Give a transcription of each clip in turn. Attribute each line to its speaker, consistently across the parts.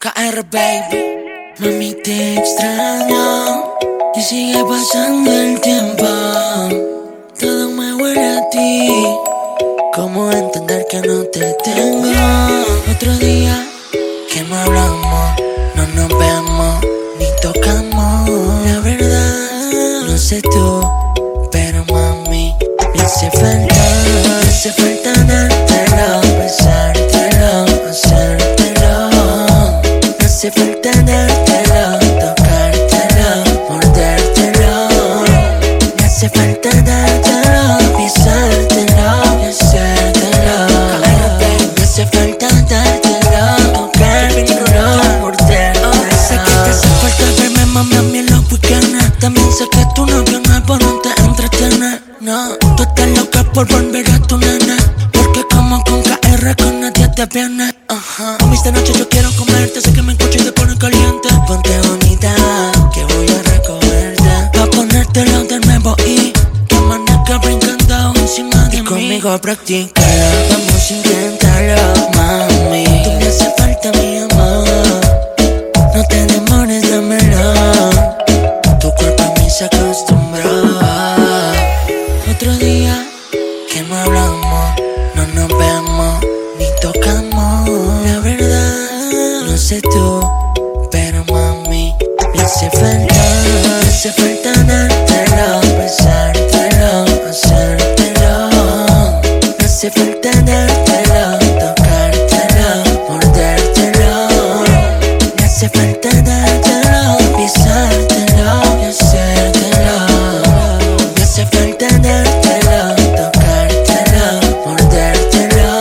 Speaker 1: KR baby, mami te extraño y sigue pasando el tiempo. Todo me huele a ti. ¿Cómo entender que no te tengo? Otro día que no hablamos, no nos vemos ni tocamos. La verdad, no sé tú, pero mami, me hace falta dártelo, besártelo, hacértelo. Me hace falta dártelo, tocártelo, mordértelo. Me hace falta dártelo, pisártelo y hacértelo. Me hace falta dártelo, tocártelo, mordértelo. Sé que te hace falta verme, mami, a mí en los weekends. También sé que tu novio nuevo no te entretiene. No, tú estás loca por volver a tu nena, porque como con KR con nadie te viene. Mami, esta noche yo quiero comerte, sé que me escucho y te pone caliente. Ponte bonita, que voy a recogerte, pa' ponértelo de nuevo y que amanezca brincando encima de mí. Y conmigo practícalo, vamos a intentarlo, mami. Tú me hace falta, mi amor, no te demores, dámelo. Tu cuerpo a mí se acostumbró. Otro día que no hablamos, no nos vemos ni tocamos. La verdad, no sé tú, pero mami, me hace falta dártelo, besártelo, hacértelo. Me hace falta dártelo, tocártelo, mordértelo. Me hace falta dártelo, pisártelo y hacértelo. Me hace falta dártelo, tocártelo, mordértelo.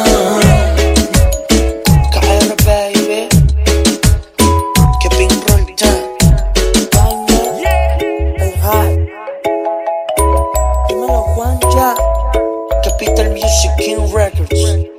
Speaker 2: KR baby, que Pink Roll ya. Dímelo Juan ya. Capital Music King Records.